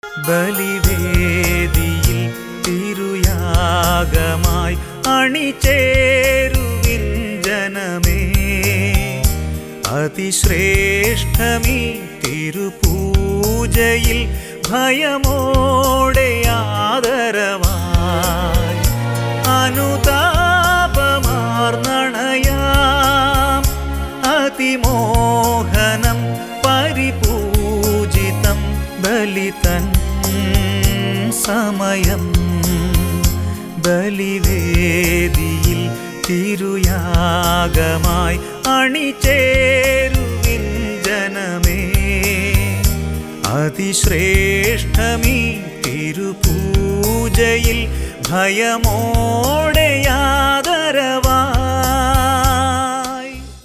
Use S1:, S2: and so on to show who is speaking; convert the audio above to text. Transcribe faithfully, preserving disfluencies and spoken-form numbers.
S1: ബലിവേദിയിൽ തിരുയാഗമായി അണിചേരുവിൻ ജനമേ. അതിശ്രേഷ്ഠമീ തിരുപൂജയിൽ ഭയമോടെ ആദരവായി അനുതാപമാർന്നണയാം. അതിമോഹനം പരിപൂജിതം ബലിതൻ സമയം. ബലിവേദിയിൽ തിരുയാഗമായി അണിചേരുവിൻ ജനമേ. അതിശ്രേഷ്ഠമീ തിരുപൂജയിൽ ഭയമോടെയാ